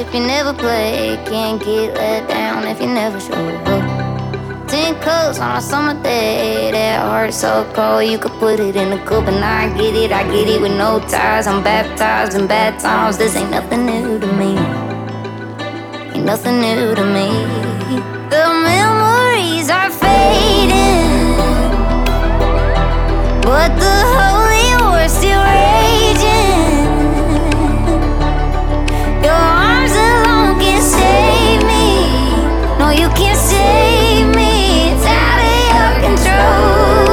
if you never play. Can't get let down if you never show up. 10 coats on a summer day. That heart so cold, you could put it in a cup. And I get it with no ties. I'm baptized in bad times. This ain't nothing new to me. Ain't nothing new to me. The memories are fading, but the holy war's still raging. Your arms alone can save me. No, you can't save me. It's out of your control.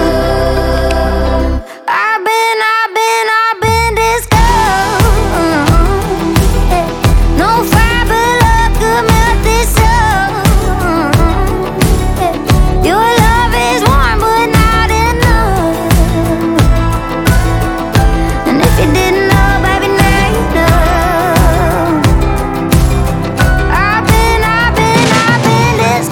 I've been this cold. No fire but love could melt this soul. Your love is warm but not enough. And if you didn't know, baby, now you know. I've been this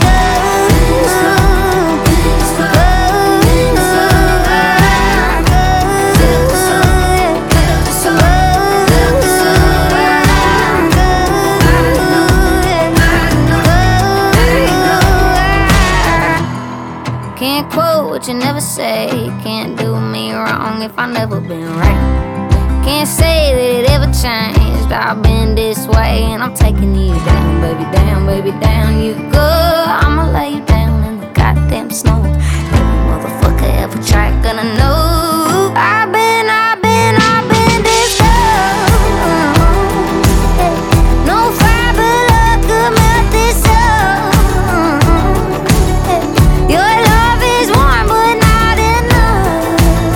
Can't quote what you never say. Can't do me wrong if I never been right. Can't say that it ever changed. I've been this way and I'm taking you down, baby, down you go. I'ma lay you down in the goddamn snow. Every motherfucker ever tried gonna know. I've been this cold. No fire but love could melt this soul. Your love is warm but not enough.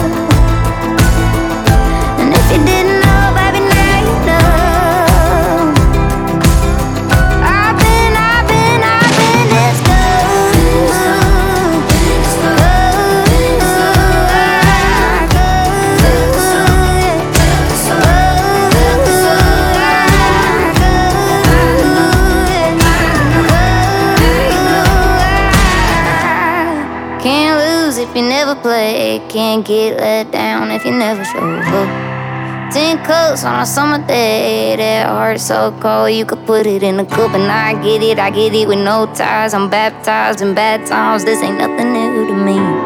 And if you didn't know, baby, now you know. I've been this Can't lose if you never play. Can't get let down if you never show up. 10 coats on a summer day. That heart so cold, you could put it in a cup. And I get it with no ties. I'm baptized in bad times. This ain't nothing new to me.